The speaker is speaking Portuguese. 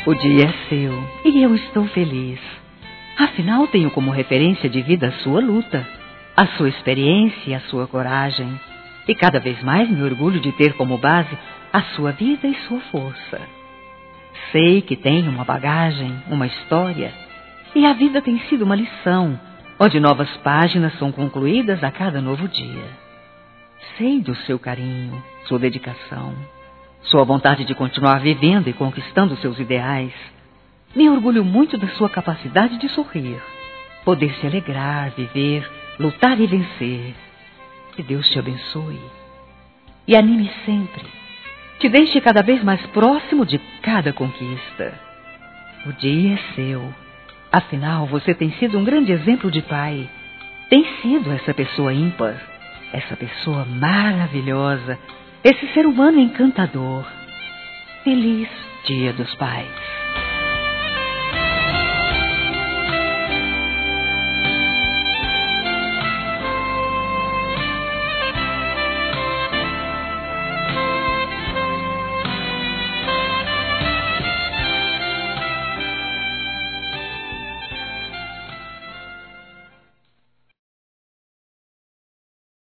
O dia é seu e eu estou feliz. Afinal, tenho como referência de vida a sua luta, a sua experiência e a sua coragem. E cada vez mais me orgulho de ter como base a sua vida e sua força. Sei que tem uma bagagem, uma história, e a vida tem sido uma lição, onde novas páginas são concluídas a cada novo dia. Sei do seu carinho, sua dedicação, sua vontade de continuar vivendo e conquistando seus ideais. Me orgulho muito da sua capacidade de sorrir, poder se alegrar, viver, lutar e vencer. Que Deus te abençoe e anime sempre. Te deixe cada vez mais próximo de cada conquista. O dia é seu. Afinal, você tem sido um grande exemplo de pai. Tem sido essa pessoa ímpar, essa pessoa maravilhosa, esse ser humano encantador. Feliz Dia dos Pais.